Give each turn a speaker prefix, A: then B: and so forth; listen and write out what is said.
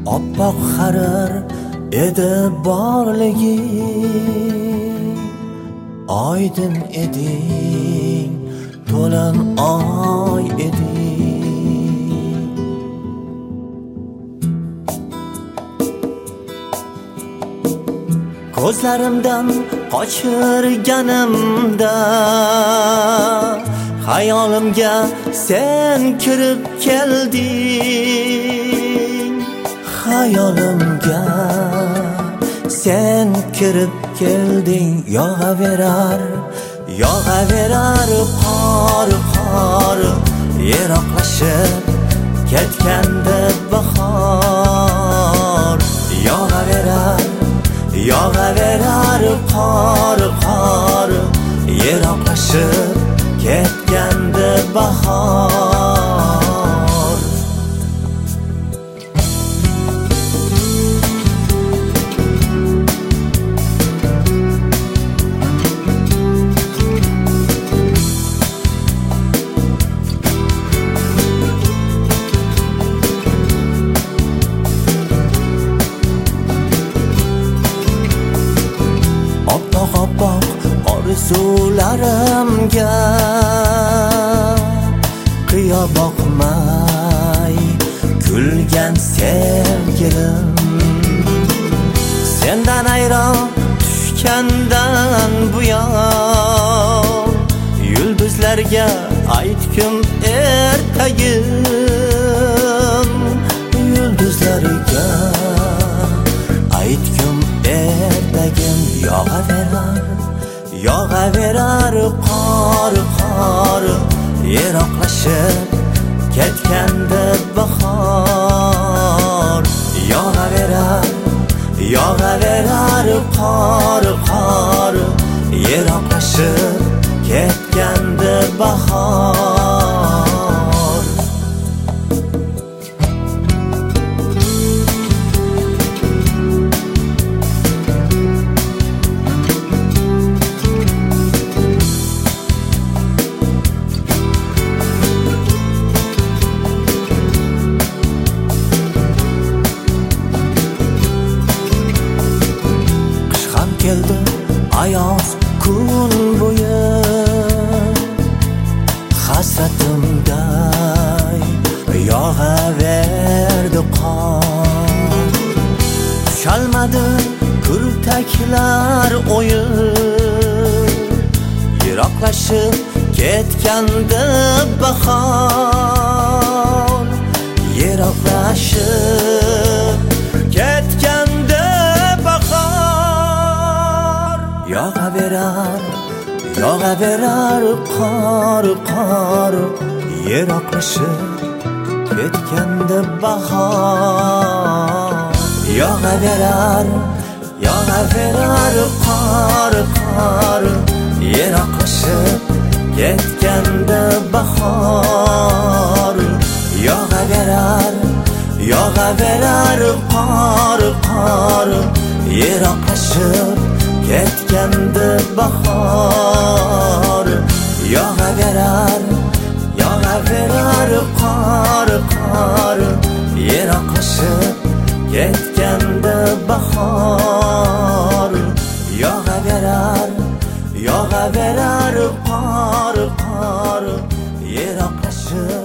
A: Oppoq xarir edi borligi, oydin eding, to'lin oy eding. Ko'zlarimdan qochirganimda hayolimga sen kirib kelding. Hayolimga sen kirib kelding. Yog'averar qor yiroqlashib ketganda bahor. Yog'averar qor yiroqlashib ketganda bahor. Oppoq orzularimga qiyo boqmay kulgan sevgilim, sendan ayron tushgandan buyon yulduzlarga aytgim ertagim. Yulduzlarga aytgim ertagim. Yog'averar qor yiroqlashib ketganda bahor. Yog'averar qor yiroqlashib ketganda bahor. Keldi ayoz kun bo'yi, hasratimday yog'averdi qor. Tushalmadi kurtaklar o'yi, yiroqlashib ketganda bahor. Yiroqlashib ketganda bahor. Yog'averar qor yiroqlashib ketganda bahor. Yog'averar qor yiroqlashib ketganda bahor. Yog'averar qor yiroqlashib ketganda bahor. Yog'averar qor yiroqlashib ketganda bahor. Yog'averar qor yiroqlashib